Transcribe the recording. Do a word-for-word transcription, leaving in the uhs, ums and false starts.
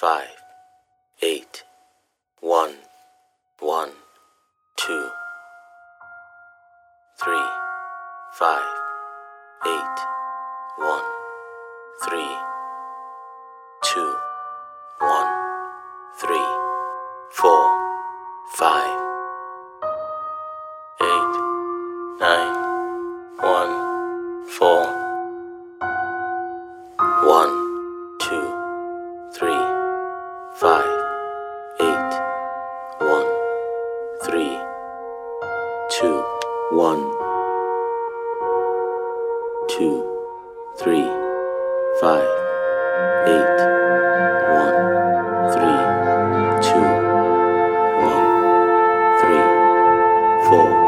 five, eight, one, one, two, three, five, eight, one, three, two, one, three, four, five, eight, nine, one, four, one, two, three, five, eight, one, three, two, one, two, three, five, eight, one, three, two, one, three, four.